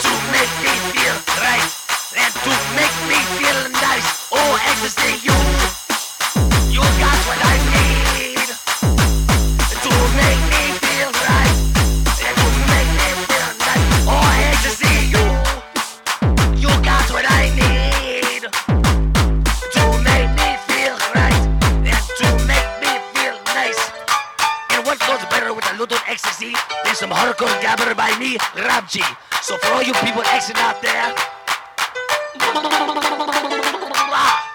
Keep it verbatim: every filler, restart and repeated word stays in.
to make me feel right, and to make me feel nice. Oh, ecstasy, you, you got what I need to make me feel right, and to make me feel nice. Oh, ecstasy, you, you got what I need to make me feel right, and to make me feel nice. And what goes better with a little ecstasy than some hardcore gabber by me, Rap G. So for all you people Xing out there,